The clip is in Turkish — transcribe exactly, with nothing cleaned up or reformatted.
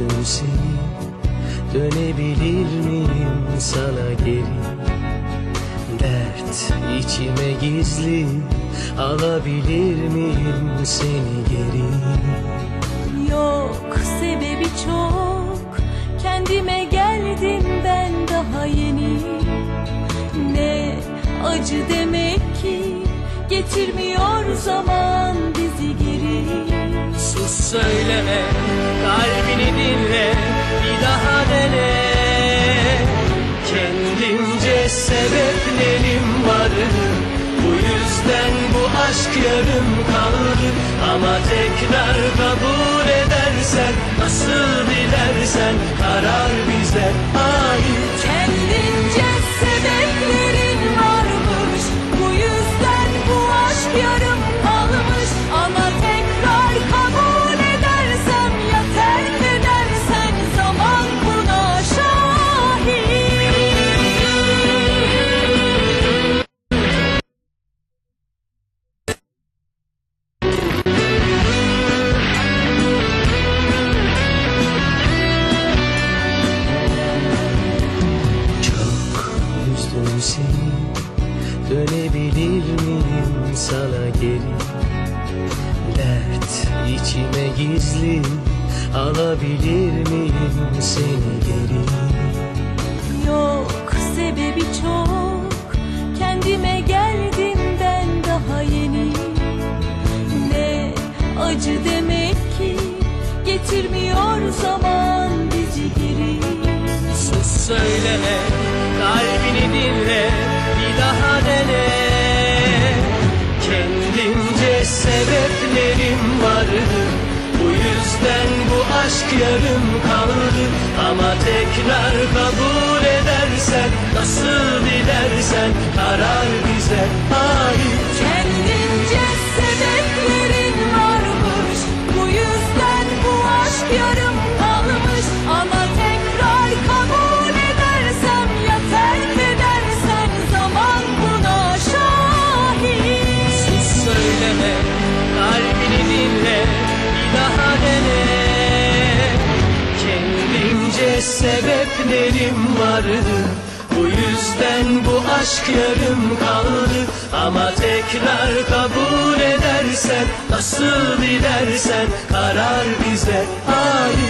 üzdüm seni, dönebilir miyim sana geri? Dert içime gizli, alabilir miyim seni geri? Yok, sebebi çok, kendime geldim ben daha yeni. Ne acı demek ki, getirmiyor zaman bizi geri. Sus söyleme, kalbini dinle, bir daha dene. Kendimce sebeplerim vardı, bu yüzden bu aşk yarım kaldı. Ama tekrar kabul edersen, nasıl dilersen, karar bize ait. Kendince sebeplerin varmış, bu yüzden bu aşk yarım kalmış. Ama tekrar kabul edersem, ya terk edersen, zaman buna şahit. Çok üzdüm seni, dönebilir miyim sana geri? Dert içime gizli, alabilir miyim seni geri? Yok, sebebi çok, kendime geldim ben daha yeni. Ne acı demek ki, getirmiyor zaman bizi geri. Sus söyleme, kalbini dinle, bir daha dene. Kendimce sebeplerim vardı, bu yüzden bu aşk yarım kaldı. Ama tekrar kabul edersen, nasıl dilersen, karar bize ait. Kendince sebeplerin varmış, bu yüzden bu aşk yarım kalmış. Ama tekrar kabul edersem, ya terk edersen, zaman buna şahit. Sus söyleme, kalbini dinle, bir daha dene. Kendimce sebeplerim vardı, bu yüzden bu aşk yarım kaldı. Ama tekrar kabul edersen, nasıl dilersen, karar bize ait.